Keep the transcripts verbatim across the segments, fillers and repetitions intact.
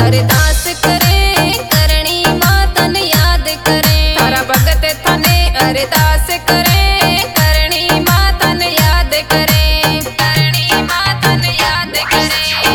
अरदास करे करणी मातन याद करे थारा भगत थाने अरदास करे करणी मातन याद करे करणी मातन याद करे।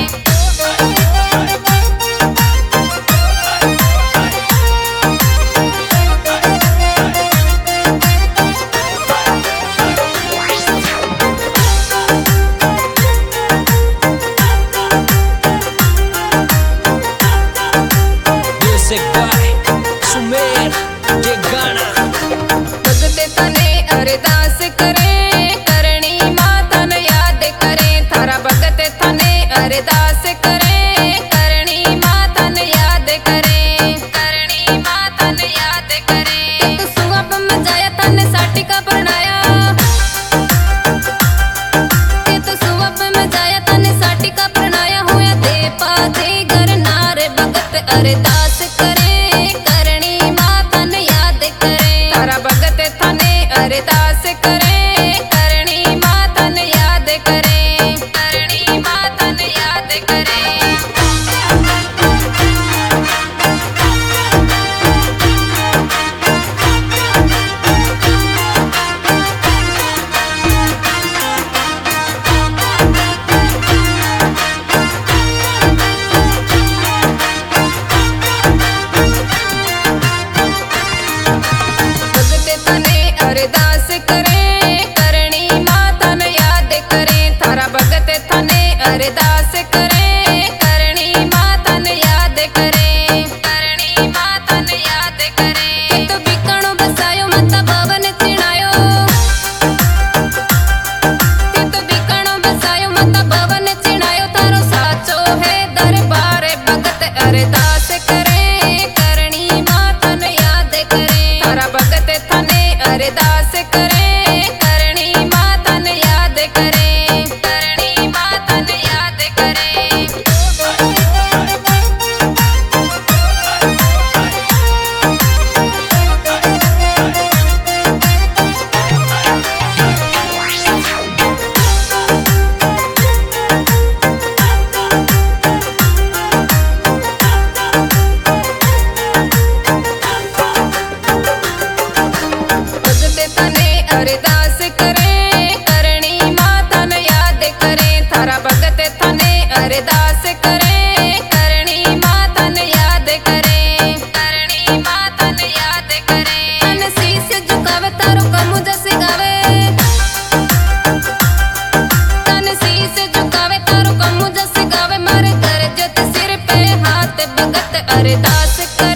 अरदास करे करणी मातन याद करे थारा भगत थाने अरदास करे करणी मातन याद करे करणी मातन याद करे। तू सुअब मजाया तन साटी का परणाया तू सुअब मजाया तन साटी का परणाया होया दे पादे घर नार भगत अरदास करे करणी मातन याद करे थारा भगत थाने अरदास करे करणी मातन याद करे करणी मातन याद करे। भगत थाने अरदास करे करणी मातन याद करे थारा भगत थाने अरदास करे करणी मातन याद करे करणी मातन याद करे। तो बिकणो बसायो मता भवन चिणायो तो बिकणो बसायो मता भवन चिणायो थारो साचो है दरबार भगत अरदास करे करणी मातन याद करे थारा भगत थाने अरदास करे करणी मातन याद करे करणी मातन याद करे। भगत थाने अरदास करे करणी मातन याद करे थारा भगत थाने अरदास करे करणी मातन याद करे करणी मातन याद करे। तन शीस झुकावे तारो कमु जस गावे तन शीस झुकावे तारो कमु जस गावे मारे कर जत सिर पे हाथ भगत अरदास करे